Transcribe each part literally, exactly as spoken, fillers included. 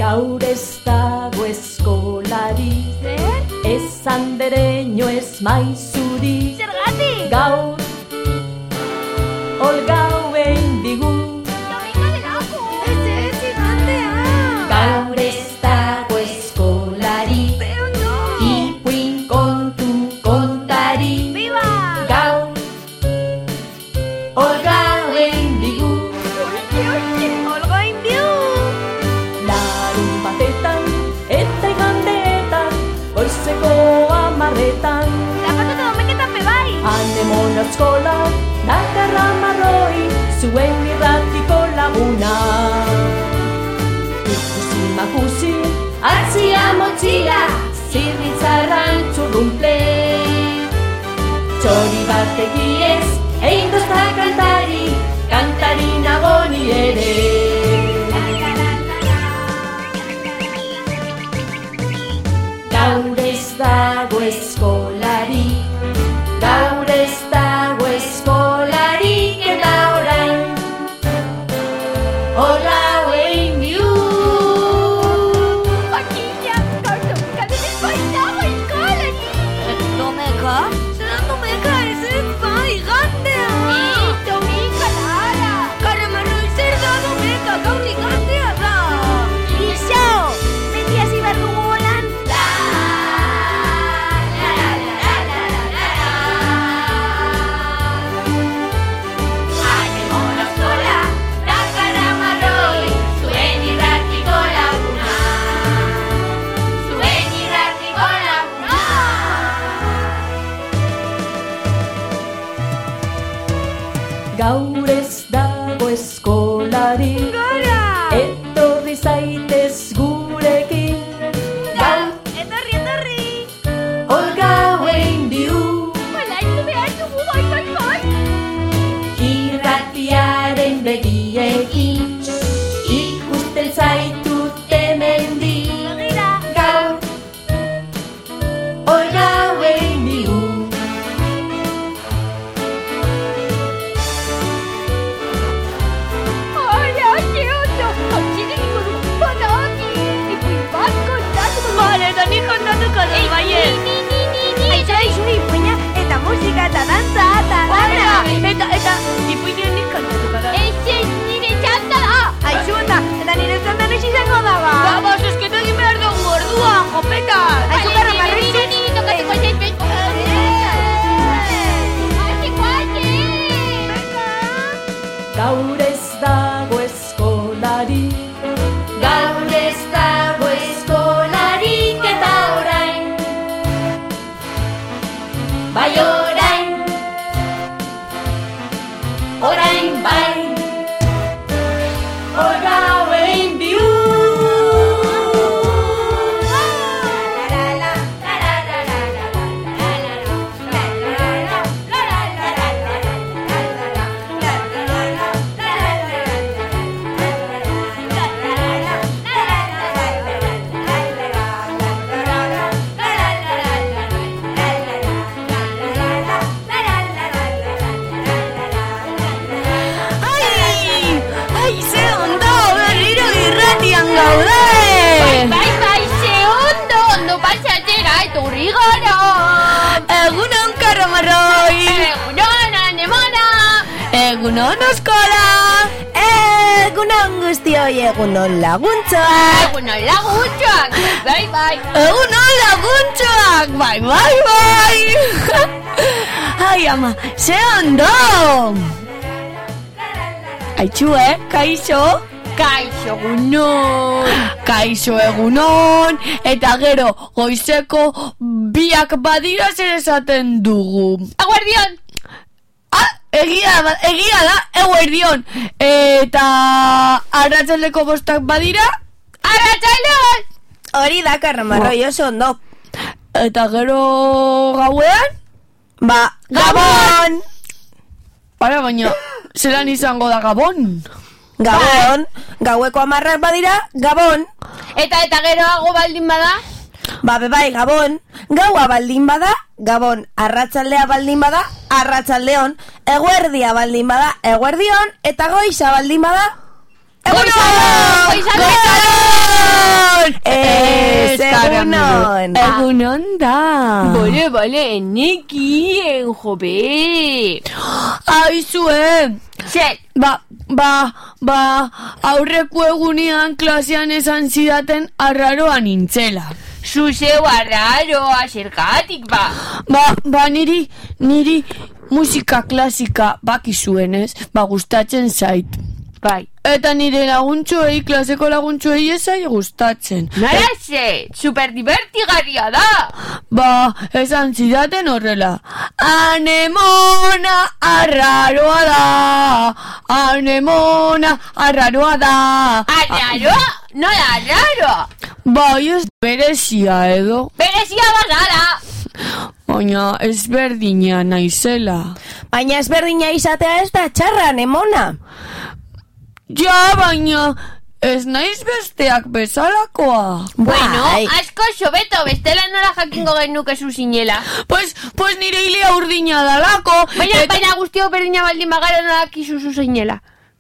Gaur ez dago eskolari, ez andereño ez maizuri. Zergatik? Gaur, olgauen digu. Domingo de lago. Ez ez, igandea. Gaur ez dago eskolari, Pero no. ipuin kontu kontari. Viva. Gaur, olgauen digu. Olgoin biu. Larun batetan eta igandeetan, goizeko amarretan. Zapatu domeketan bebai. Anemon eskola, dakarra marroi, zuen irratiko laguna. Ikusi makusi, atzia motxila, zirritzarran txurrumple. Txori bat egiez, egin dozta kantari, kantari nagoni ere. Gaur ez dago eskolari, gaur ez dago eskolarik eta orain olauen biu. Paquilla, gaur domekatan ez baitago eskolari. Domeka? Zeran domeka ez ez bai, igandea. Ni, domeka lara. Karamarroi zer da domeka, gaur igandea da. Iso, beti hasi behar dugu holan. Anemon eskola, dakarra marroi, zuen irratiko laguna. Zuen irratiko laguna. Gaur ez dago eskolari, Gara! etorri zaitez gurekin. Gaur Etorri, etorri! olgauen biu, Olaindu behar dugu, bai, bai, bai! irratiaren begiekin, ikusten zaitut hemendik. Begira! Gaur olgauen biu. Hola, que ondo! Hautsi egingo du, badaki! Ipuin bat kontatuko du! Bale, eta nik kontatuko du, baiet! Ni, ni, ni, ni! Aizu, aizu, ipuina, eta musika, eta dantza, eta dana! Eta, eta, ipuina nik kontatuko da! Ez, ez, nire txanda da! Aizu, eta, eta nire txanda nix izango da, ba! Ba, ba, zuzketu egin behar dugu ordua, jopeta! Aizu, gara, marritxe! Ni, ni, tokatuko ez, ez, Gaur ez dago eskolari, gaur ez dago eskolarik eta orain. Bai orain, orain bai, olgauen biu. Ai, ze ondo, berriro irratian gaude! Bai, bai, bai, ze ondo, ondo pasatzera etorri gara! Egunon, Karamarroi! Egunon, anemona! Egunon, eskola! Egunon guztioi, egunon laguntxoak! Egunon laguntxoak! Bai, bai! Egunon laguntxoak! Bai, bai, bai! Ai, ama, ze ondo! Aitxu, eh? Kaixo? Kaixo egunon! Kaixo egunon! Eta gero, goizeko biak badira zer esaten dugu. Aguardion! Ah, egia, egia da, eguardion! Eta arratsaldeko bostak badira? Arratsaldeon! Hori da, Karamarroi, oso ondo. Eta gero gauean? Ba, Gabon! Para, baina, zelan izango da Gabon? Gabon, gaueko amarrak badira, Gabon. Eta eta geroago baldin bada? Ba, bebai, Gabon. Gaua baldin bada, Gabon. Arratsaldea baldin bada, arratsaldeon. Eguerdia baldin bada, eguerdion. Eta goiza baldin bada, egunon! Goizaldeon! Egunon. Egunon da. Bole, bole, nekien, jobe. Aizue. Zer. Ba, ba, ba, aurreko egunean klasean esan zidaten arraroa nintzela. Zuzeu arraroa, zergatik ba. Ba, ba, niri, niri musika klasika bakizuenez, ba, gustatzen zait. Bai. Eta nire laguntxoei, klaseko laguntxoei ezai gustatzen. Nara ze, super divertigarria da. Ba, esan zidaten horrela. Anemona arraroa da, anemona arraroa da. Arraroa? Nola arraroa? Bai, ez berezia edo. Berezia bazala. Baina ezberdina naizela. Baina ezberdina izatea ez da txarra, anemona. Ja, baina ez naiz besteak bezalakoa. Bueno, Bai. asko xobeto, bestela nola jakingo genuke zuzinela. Pues, pues nire hilea urdina dalako. Baina, eta- baina guztio berdina baldin bagara nola kizu zuzinela.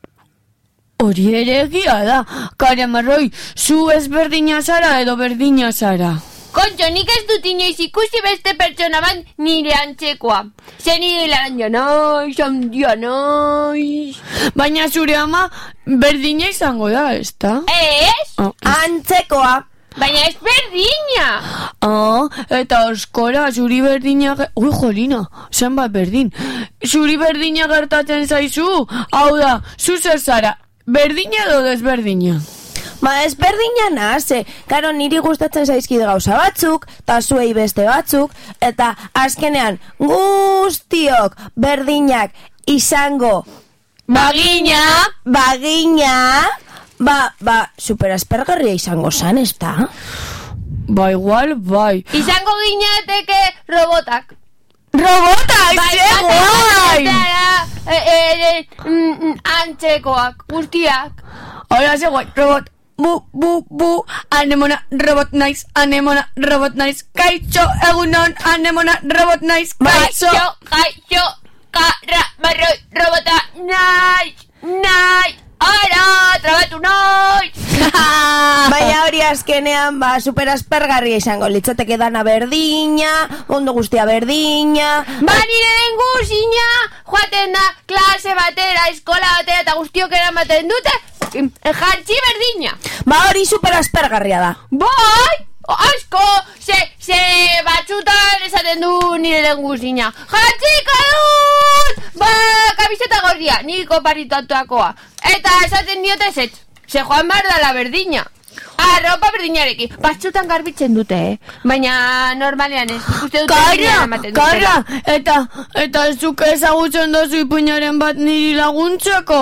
Hori ere egia da. Karamarroi, zu ez berdina zara edo berdina zara. Kontxo, nik ez dut inoiz ikusi beste pertsona bat nire antzekoa. Ze nire laranja naiz, handia naiz. Baina zure ama berdina izango da, ezta? Ez? Oh, Antzekoa. Baina ez berdina. ah, eta oskora, zuri berdina... ge- Ui, jolina, zenbat berdin. Zuri berdina gertatzen zaizu? Hau da, zu zer zara, berdina edo desberdina? Ba, ez berdina naze. Karo, niri gustatzen zaizkide gauza batzuk, eta zuei beste batzuk, eta azkenean guztiok berdinak izango Bagina! bagina, ba, ba, superaspergarria izango zan, ez da? Ba, igual, bai. Izango ginateke robotak. Robota, ze guai! e, e, e, antzekoak, guztiak. Hola, ze guai, robot. Bu, bu, bu, anemona, robot naiz, anemona, robot naiz, kaixo, egunon, anemona, robot naiz, kaixo. Kaixo, kaixo, kara, marroi, robota, naiz, naiz, ara, trabatu naiz. Baina hori azkenean, ba, superaspergarria izango litzateke dana berdina, ondo guztia berdina. Ba nire den guzina, joaten da klase batera, eskola batera, eta guztiok eramaten dute, jantzi berdina. Ba, hori superaspergarria da. Bai, asko, ze, ze batzutan esaten du nire den guzina. Jantziko dut, ba, kamiseta gorria, niko paritatuakoa. Eta esaten diote zetz, ze joan behar da la berdina. Arropa berdinarekin, batzutan garbitzen dute, eh? Baina normalean ez, ikuste dute berdina Karra, ematen dutela. karra, eta, eta zuk ezagutzen dozu ipuinaren bat niri laguntzeko.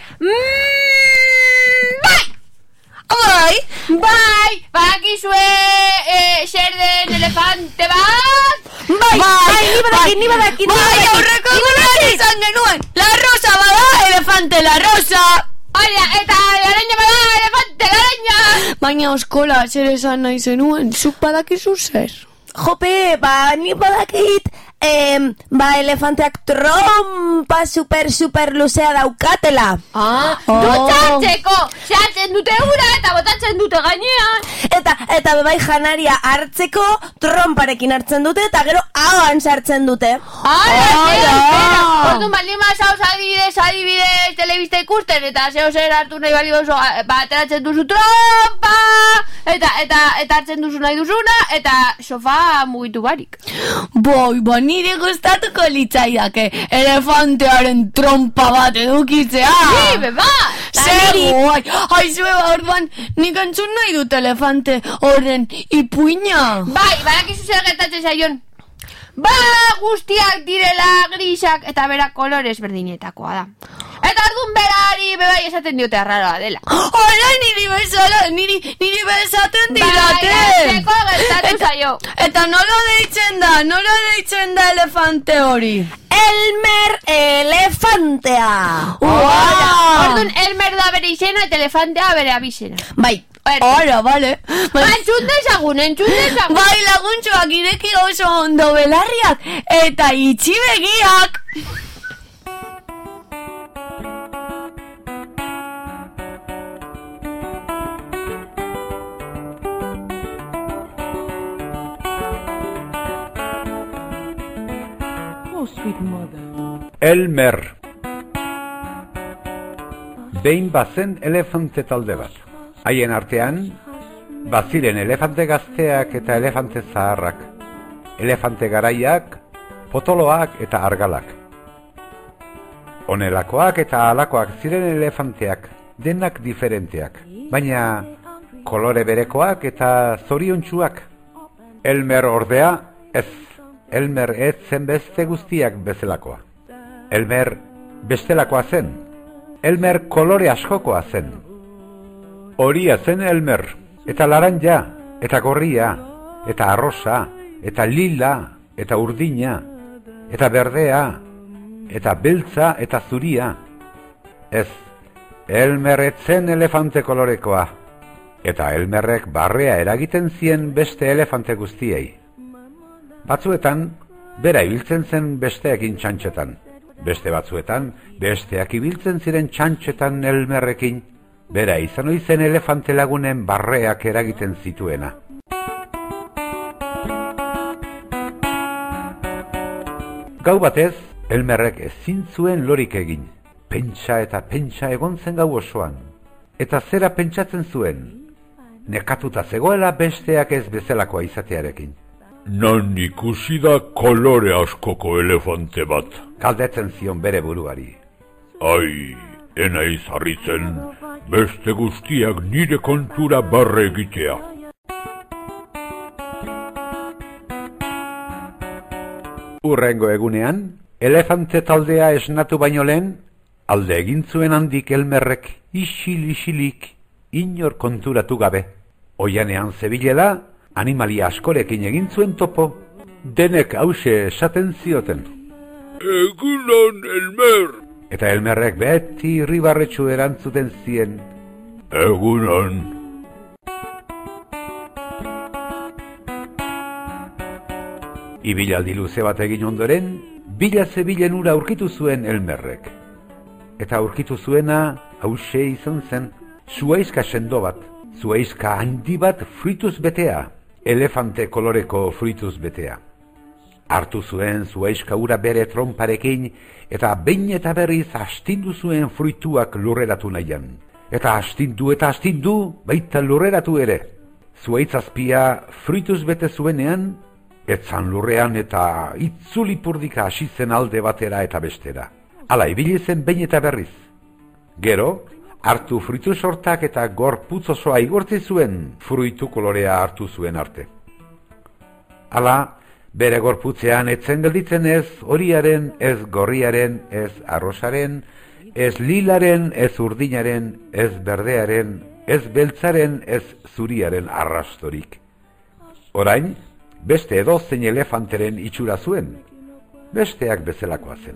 Mm, bai! Bai, Bai, bakizue e, zer den elefante bat? Bai, bai, ni badakit, ni badakit, ni bai, badakit. aurreko egunean izan genuen. La rosa bada, elefante la rosa. Hola, eta araña bada, elefante la araña! Baina oskola, zer esan nahi zenuen, zuk badakizu zer. Jope, ba, ni badakit, em, ba, elefanteak trompa super, super luzea daukatela. Ah, Oh. dutxatzeko! Zehatzen dute ura eta botatzen dute gainean! Eta, eta bebai janaria hartzeko tromparekin hartzen dute, eta gero ahoan sartzen dute. Ara, Ala! zera, zera! Orduan baldin mazauz adibidez, adibidez, telebista ikusten, eta zeo zer hartu nahi bali oso, ba, ateratzen duzu trompa, eta, eta, eta hartzen duzu nahi duzuna, eta sofa mugitu barik. Boi, ba nire gustatuko litzaidake elefantearen trompa bat edukitzea. Ni, beba! Zer guai! Aizue, ba, orduan, nik entzun nahi dut elefante horren ipuina. Bai, badakizu zer gertatzen zaion. Ba, guztiak direla grisak eta bera kolorez berdinetakoa da. Eta orduan berari bebai esaten diote arraroa dela. Hola, niri bezala, niri, niri bezaten didate. Bai, atzeko gertatu zaio. Eta nola deitzen da, nola deitzen da elefante hori? Elmer elefantea. Hola. Orduan Elmer da bere izena eta elefantea bere abizena. Bai, Hola, vale. Ba, entzun dezagun, entzun dezagun. Bai, laguntxoak ireki oso ondo belarriak eta itxi begiak. Elmer. Behin bazen elefante talde bat. Haien artean, baziren elefante gazteak eta elefante zaharrak. Elefante garaiak, potoloak eta argalak. Honelakoak eta halakoak ziren elefanteak, denak diferenteak, baina kolore berekoak eta zoriontsuak. Elmer ordea, ez, Elmer ez zen beste guztiak bezalakoa. Elmer bestelakoa zen, Elmer kolore askokoa zen. Horia zen Elmer, eta laranja, eta gorria, eta arrosa, eta lila, eta urdina, eta berdea, eta beltza, eta zuria. Ez, Elmer ez zen elefante kolorekoa, eta Elmerrek barrea eragiten zien beste elefante guztiei. Batzuetan, bera ibiltzen zen besteekin txantxetan. Beste batzuetan, besteak ibiltzen ziren txantxetan Elmerrekin, bera izan oizen elefante lagunen barreak eragiten zituena. Gau batez, Elmerrek ezin zuen lorik egin. Pentsa eta pentsa egon zen gau osoan. Eta zera pentsatzen zuen, nekatuta zegoela besteak ez bezalakoa izatearekin. Non ikusi da kolore askoko elefante bat. Galdetzen zion bere buruari. Ai, enaiz harritzen, beste guztiak nire kontura barre egitea. Urrengo egunean, elefante taldea esnatu baino lehen, alde egin zuen handik Elmerrek isil-isilik inor konturatu gabe. Oianean zebilela, animalia askorekin egin zuen topo, denek hause esaten zioten. Egunon, Elmer! Eta Elmerrek beti irribarretsu erantzuten zien. Egunon! Ibilaldi luze bat egin ondoren, bila zebilen ura aurkitu zuen Elmerrek. Eta aurkitu zuena hause izan zen, zuaizka sendo bat, zuaizka handi bat fruituz betea, elefante koloreko fruituz betea. Hartu zuen zuaizka ura bere tromparekin, eta behin eta berriz astindu zuen fruituak lurreratu nahian. Eta astindu eta astindu, baita lurreratu ere. Zuaitzazpia fruituz bete zuenean, etzan lurrean eta itzulipurdika hasi zen alde batera eta bestera. Hala ibili zen behin eta berriz. Gero, hartu fruitu sortak eta gorputz osoa igortzi zuen fruitu kolorea hartu zuen arte. Hala, bere gorputzean etzen gelditzen ez horiaren, ez gorriaren, ez arrosaren, ez lilaren, ez urdinaren, ez berdearen, ez beltzaren, ez zuriaren arrastorik. Orain, beste edozein elefanteren itxura zuen, besteak bezalakoa zen.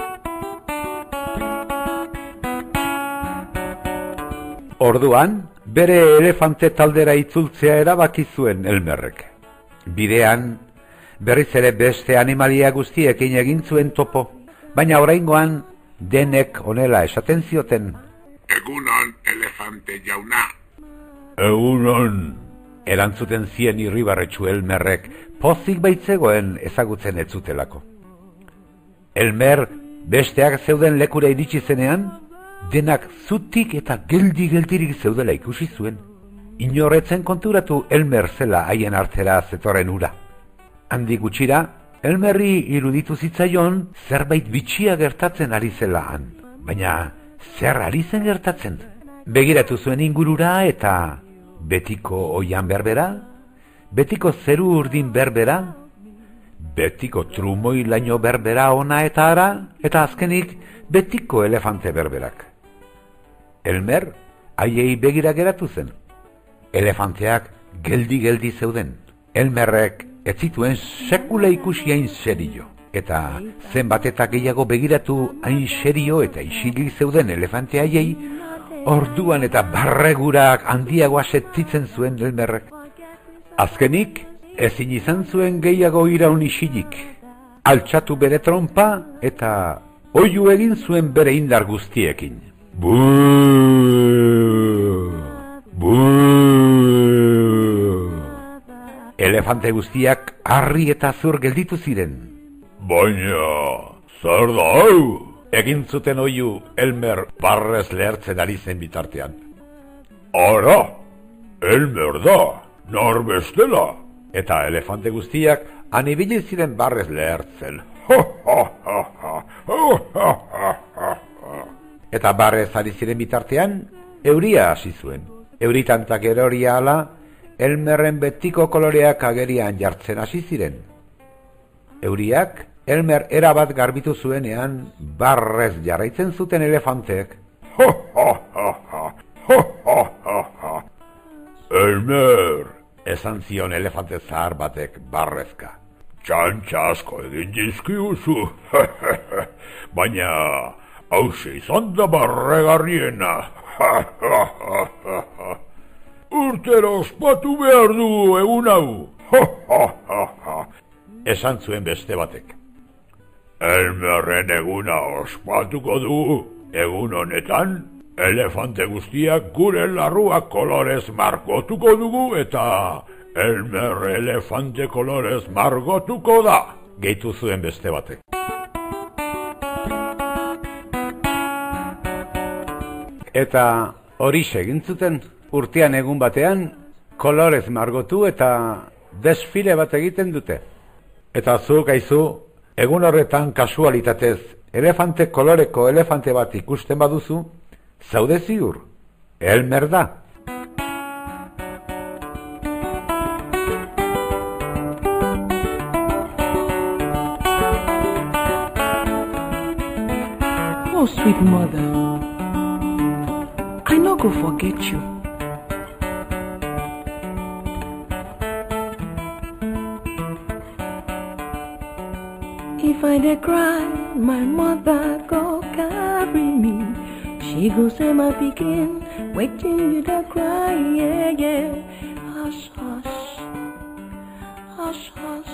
Orduan, bere elefante taldera itzultzea erabaki zuen Elmerrek. Bidean, berriz ere beste animalia guztiekin egin zuen topo, baina oraingoan denek honela esaten zioten. Egunon, elefante jauna. Egunon. Erantzuten zien irribarretsu Elmerrek, pozik baitzegoen ezagutzen ez zutelako. Elmer besteak zeuden lekura iritsi zenean, denak zutik eta geldi-geldirik zeudela ikusi zuen. Inorretzen konturatu Elmer zela haien artera zetorren ura. Handi gutxira, Elmerri iruditu zitzaion zerbait bitxia gertatzen ari zela han. Baina, zer ari zen gertatzen? Begiratu zuen ingurura eta betiko oian berbera, betiko zeru urdin berbera, betiko trumoi laino berbera ona eta ara, eta azkenik betiko elefante berberak. Elmer haiei begira geratu zen. Elefanteak geldi-geldi zeuden. Elmerrek ez zituen sekula ikusi hain serio. Eta zenbat eta gehiago begiratu hain serio eta isili zeuden elefante haiei, orduan eta barregurak handiagoa setzitzen zuen Elmerrek. Azkenik, ezin izan zuen gehiago iraun isilik. Altxatu bere trompa eta oihu egin zuen bere indar guztiekin. Buuuu! Buuuu! Elefante guztiak harri eta zur gelditu ziren. Baina, zer da hau? Egin zuten oiu Elmer barrez lehertzen ari zen bitartean. Ara, Elmer da, nor bestela. Eta elefante guztiak anibili ziren barrez lehertzen. Eta barrez ari ziren bitartean, euria hasi zuen. Euritantak eroria ala, Elmerren betiko koloreak agerian jartzen hasi ziren. Euriak, Elmer erabat garbitu zuenean, barrez jarraitzen zuten elefanteek. Elmer, esan zion elefante zahar batek barrezka. Txantxa asko egin dizkiuzu, baina hause izan da barregarriena. Urtero ospatu behar du egun hau. Esan zuen beste batek. Elmerren eguna ospatuko du, egun honetan, elefante guztiak gure larruak kolorez margotuko dugu eta Elmer elefante kolorez margotuko da, gehitu zuen beste batek. Eta hori egin zuten, urtean egun batean, kolorez margotu eta desfile bat egiten dute. Eta zuk aizu, egun horretan kasualitatez, elefante koloreko elefante bat ikusten baduzu, zaude ziur, Elmer da. Oh, sweet mother, I no go forget you. If I dey cry, my mother go carry me. She go say my pikin, waiting you dey cry, yeah, yeah. Hush, hush, hush, hush.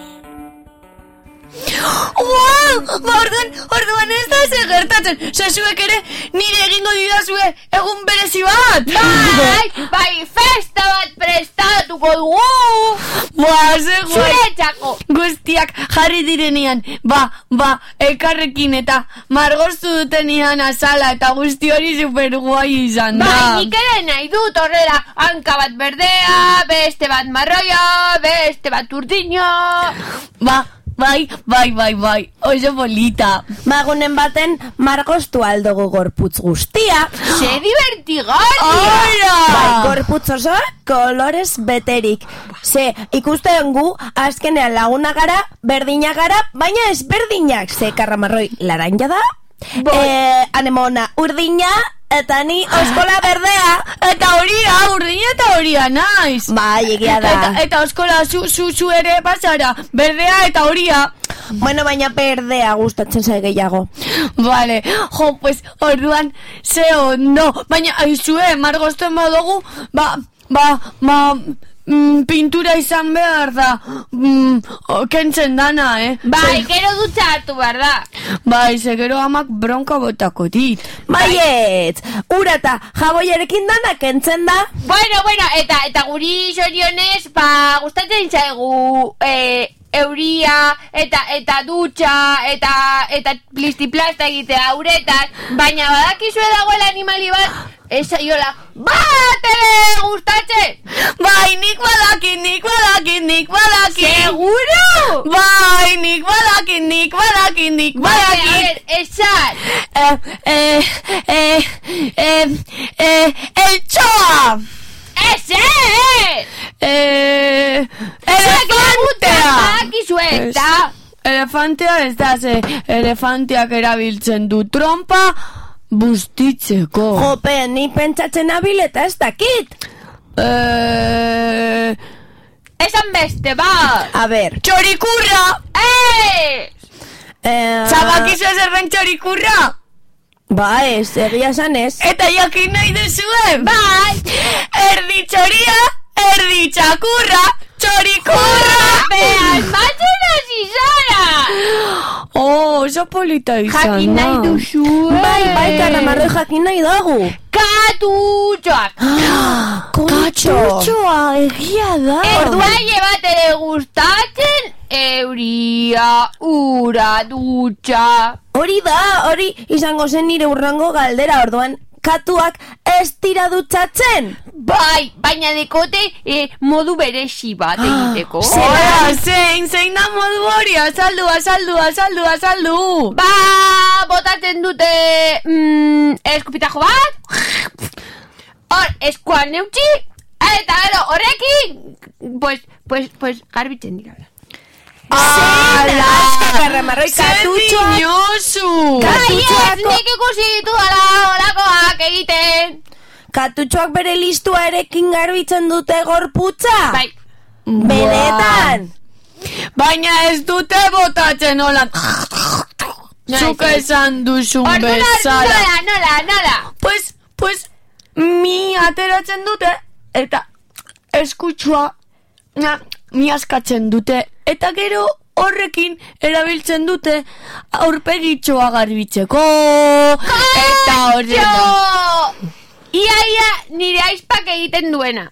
Wow! Ba, orduan, orduan ez da ze gertatzen. Sasuek ere nire egingo didazue egun berezi bat. Bai, bai, festa bat prestatuko dugu. Ba, ze guai. Zuretzako. Guztiak jarri direnean, ba, ba, elkarrekin eta margoztu dutenean azala eta guzti hori super guai izan da. Bai, nik ere nahi dut horrela, hanka bat berdea, beste bat marroia, beste bat urdina. Ba, bai, bai, bai, bai, oso polita. Magunen baten margoztu aldugu gorputz guztia. Ze divertigarria. Ora! Bai, gorputz osoa kolorez beterik. Ze, ikusten gu, azkenean laguna gara, berdina gara, baina ez berdinak. Ze, karramarroi laranja da, eh, anemona urdina, eta ni oskola berdea. Eta horia, urdina eta horia, naiz. Bai, egia da. Eta, eta oskola zu, zu, zu ere pasara, berdea eta horia. Bueno, baina berdea gustatzen zai gehiago. Vale, jo, pues, orduan, ze ondo. Baina, aizue, margozten badugu, ba, ba, ba, mm, pintura izan behar da, mm, kentzen dana, eh? Bai, gero dutxa hartu behar da. Bai, ze gero amak bronka botako dit. Baiet, ura eta jaboiarekin dana kentzen da. Bueno, bueno, eta, eta guri zorionez, ba, gustatzen zaigu, eh, euria, eta eta dutxa, eta eta plistiplasta egitea uretan, baina badakizue dagoela animali bat, ez aiola, bat ere gustatzen! Bai, nik badakit, nik badakit, nik badakit! Seguro? Bai, nik badakit, nik badakit, nik badakit! Bai, a ver, esan! Eh, eh, eh, eh, eh, el txoa! ¡Ese! Eh, elefantea! Badakizue, eta... Elefantea ez da, ze elefanteak erabiltzen du trompa bustitzeko. Jope, ni pentsatzen abil eta ez dakit. Eh... Esan beste, bat! A ber, Txorikurra! Ez! eh, Zabakizu ezerren txorikurra? ba ez, egia esan ez. Eta jakin nahi duzuen? Bai! Erdi txoria, erdi txakurra, txorikurra! Behan, batzen hasi zara! Oh, oso polita izan Jakin nahi duzue! Bai, bai, karramarroi jakin nahi dugu. Katutxoak! Kutxo. Katxotxoa, egia da. Ez daie bat ere gustatzen, euria, ura, dutxa. Hori da, hori izango zen nire urrango galdera, orduan katuak ez dira dutxatzen. Bai, baina dekote eh, modu beresi bat egiteko. Zera, zein, zein da modu hori, azaldu, azaldu, azaldu, azaldu. Ba, botatzen dute mm, eskupitajo bat, hor, eskuan neutxi, eta gero horrekin, pues, pues, pues, garbitzen dira. Ala, karramarroi, katutxoak. Inozu. Katutxoak. Nik ikusi ditu ala olakoak egiten. Katutxoak bere listua erekin garbitzen dute gorputza. Bai. Benetan. Baina ez dute botatzen hola. Zuk esan duzun bezala. Nola, nola, nola. Pues, pues, mi ateratzen dute, eta eskutsua, na, mi askatzen dute, eta gero horrekin erabiltzen dute aurpegitxoa garbitzeko, eta horrekin. Ia, ia, nire aizpak egiten duena.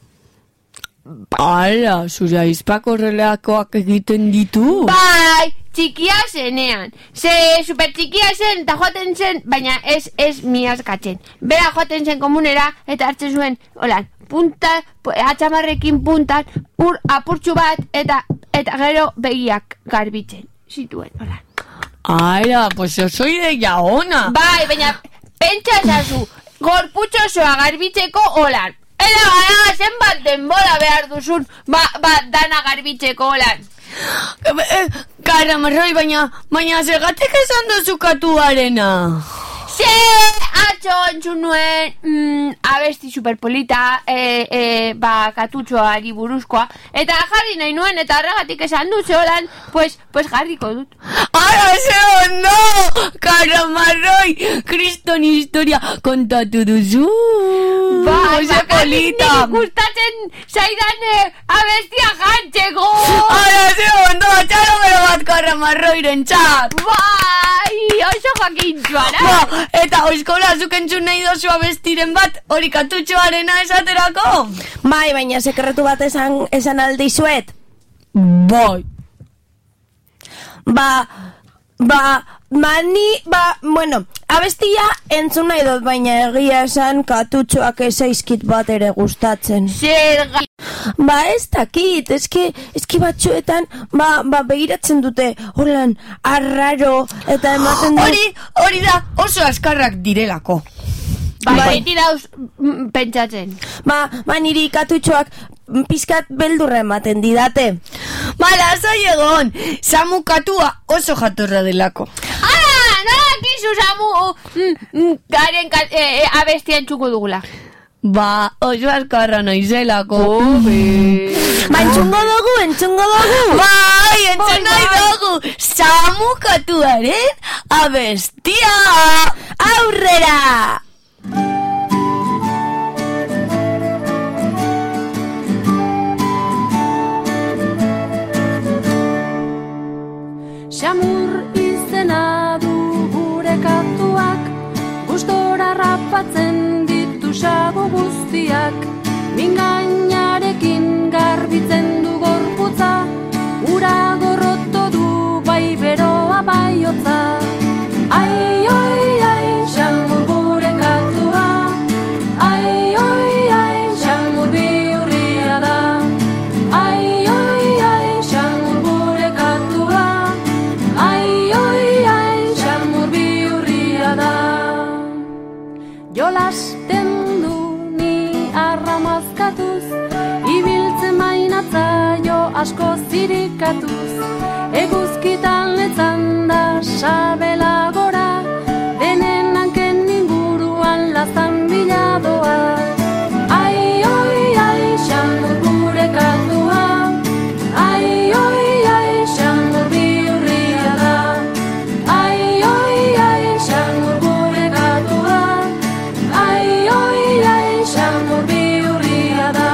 Ala, zure aizpak horrelakoak egiten ditu. Bai, txikia zenean. Ze super txikia zen, eta joaten zen, baina ez, ez mi askatzen. Bera joaten zen komunera, eta hartzen zuen, holan, punta, atxamarrekin puntan, ur apurtxu bat, eta eta gero begiak garbitzen zituen, holan. Ala, pues oso ideia ona. Bai, baina pentsa esazu, gorputxosoa garbitzeko holan. Eta gara, zenbat denbora behar duzun, ba, ba, dana garbitzeko holan. Karamarroi, baina, baina zegatik esan duzu katuarena. Ze, atxo entzun nuen mm, abesti superpolita, e, e, ba, katutxoari buruzkoa, eta jarri nahi nuen, eta horregatik esan dut zeholan, pues, pues jarriko dut. Ara, ze ondo! Karamarroi, kriston historia kontatu duzu. Bai, ze polita. Nik gustatzen zaidan eh, abestia jantzeko. Ara, ze ondo, txaromero bat Karamarroiren txat. Bai, oso jakintxuara. Ba, eta oizkola zuk entzun nahi dozu abestiren bat, hori katutxoarena esaterako? Bai, baina sekretu bat esan, esan aldizuet. Bai. Ba, ba, mani, ba, bueno, abestia entzun nahi dut, baina egia esan katutxoak ezaizkit bat ere gustatzen. Zer ga... Ba, ez dakit, eski, eski batxuetan, ba, ba, begiratzen dute, holan, arraro, eta ematen du... Hori, hori da, oso askarrak direlako. Bai, beti dauz mm, pentsatzen. Ba, ba, niri katutxoak pizkat beldurra ematen didate. Ba, lasai egon, Samu katua oso jatorra delako. Ah, nola kizu Samu mm, mm, garen kat, e, e, abestia entzuko dugula. Ba, oso askarra naizelako. Ba, entzungo dugu, entzungo dugu. Bai, entzun nahi dugu, Samu katuaren abestia. Aurrera! Xamur izena du gure katuak, gustora rapatzen ditu xabo guztiak, mingainarekin garbitzen du gorputza, ura gorroto du bai beroa bai hotza. Ai, oi, ai, xamur gure katua, ai, oi, ai, xamur bihurria da. Ai, oi, ai, xamur gure katua, ai, oi, ai, xamur bihurria da. Jolasten du ni arramazkatuz, ibiltzen mainatza jo asko zirikatuz, eguzkitan letzan da sabela gora, denen hanken inguruan lazan biladoa. Ai, oi, ai, xamur gure katua, ai, oi, ai, xamur bihurria da. Ai, oi, ai, xamur gure katua, ai, oi, ai, xamur bihurria da.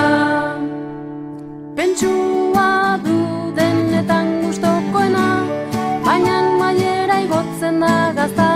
Pentsua du denetan gustokoena, baina maiera igotzen da gazta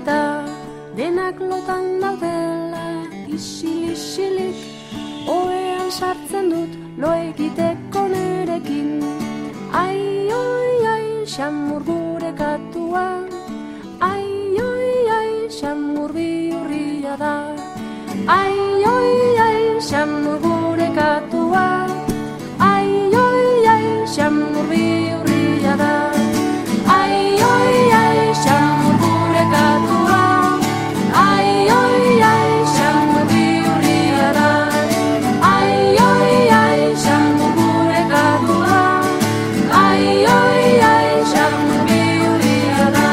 eta denak lotan daudela, isil-isilik, oean sartzen dut lo egiteko nerekin. Ai, oi, ai, xamur gure katua, ai, oi, ai, xamur bihurria da. Ai, oi, ai, xamur gure katua, ai, oi, ai, xamur bihurria da. Ai, oi, ai, xamur gure katua, ai, oi, ai, xamur bihurria da. Ai, oi, ai, xamur gure katua, ai, oi, ai, xamur bihurria da.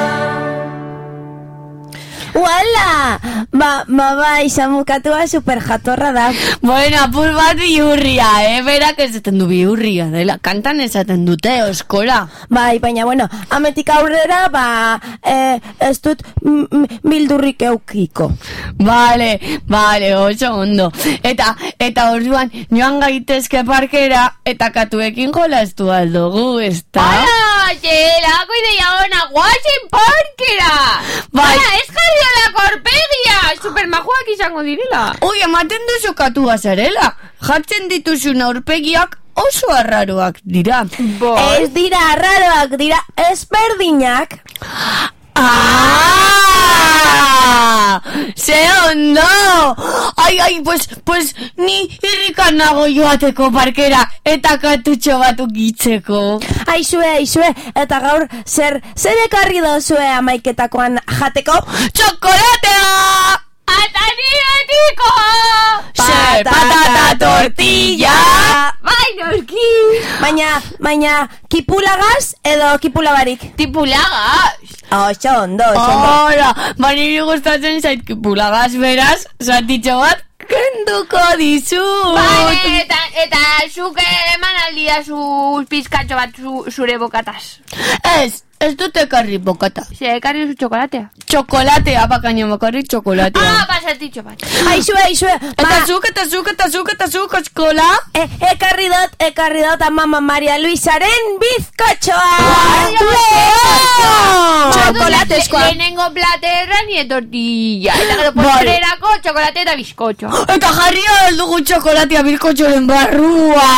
Uala! Ba, ba, bai, xamukatua super jatorra da. Bueno, apur bat bihurria, eh? Berak esaten du bihurria dela. Kantan esaten dute, oskola. Bai, baina, bueno, ametik aurrera, ba, eh, ez dut bildurrik eukiko. Vale, vale, oso ondo. Eta, eta orduan, joan gaitezke parkera, eta katuekin jolastu aldugu, ezta? Hala, zelako ideia ona, guazen parkera! Bai. Hala, ez jarri olako aurpegia, supermajoak izango direla. Ui, ematen duzu katua zarela. Jartzen dituzun aurpegiak oso arraroak dira. Ez dira arraroak, dira ezberdinak. ¡Ah! ¡Se ondo! Ai, ai, pues, pues, ni irrikan nago joateko parkera eta katutxo bat ukitzeko. Aizue, aizue, eta gaur zer, zer ekarri dozue amaiketakoan jateko? ¡Txokolatea! ¡Ata nietiko! Zer, patata tortilla! Bai, noski! Baina, baina, kipulagaz edo kipulabarik? Tipulagaz! Oso ondo, oso ondo. Hola, baniri gustatzen zait kipulagaz, beraz, zatitxo bat kenduko dizut. Bale, eta, eta zuk eman aldia zuz pizkatxo bat zu, zure bokataz. Ez, ez dut ekarri bokata. Ze, ekarri duzu txokolatea? Txokolatea, bakaino bakarri txokolatea. Ah, pasatitxo bat. Aizue, aizue, Eta zuk, eta zuk, eta zuk, eta zuk, eskola? E, ekarri dut, ekarri dut amama Maria Luisaren bizkotxoa! Txokolatezkoa! Lehenengo platerra nie tortilla. Eta gero postrerako txokolate eta bizkotxo. Eta jarri aldugu txokolatea bizkotxoren barrua!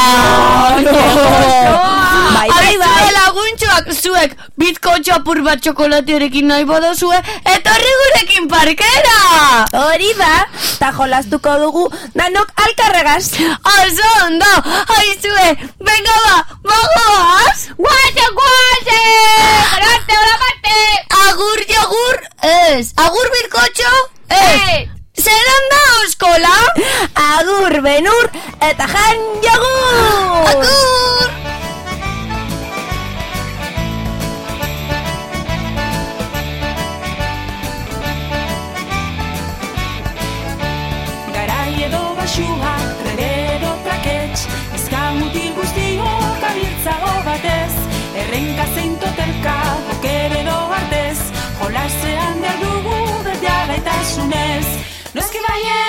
Bai, bai, bai. Laguntxoak zuek bizkotxo apur bat txokolatearekin nahi badozue, etorri gurekin parkera! Hori da, eta jolastuko dugu danok alkarregaz. Oso ondo, haizue, venga ba, bagoaz! Guaze, guaze! Grate, hola parte! Agur jogur, ez. Agur bizkotxo, ez. Zeran da, oskola? Agur benur eta jan jogur! Agur! Garai edo basua, edo trakets, ezkamutil guztiok abiltzago batez, errenka zein totelka, oker edo artez, jolasean behar dugu bete alaitasunez. Noski baiet